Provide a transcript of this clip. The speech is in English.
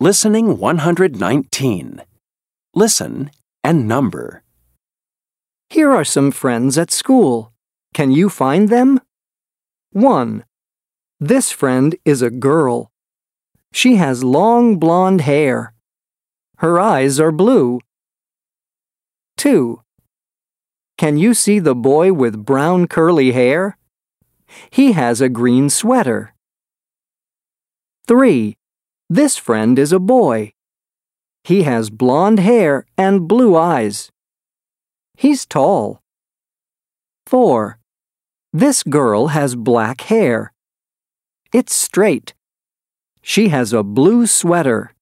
Listening 119. Listen and number. Here are some friends at school. Can you find them? 1. This friend is a girl. She has long blonde hair. Her eyes are blue. 2. Can you see the boy with brown curly hair? He has a green sweater. 3. This friend is a boy. He has blonde hair and blue eyes. He's tall. 4. This girl has black hair. It's straight. She has a blue sweater.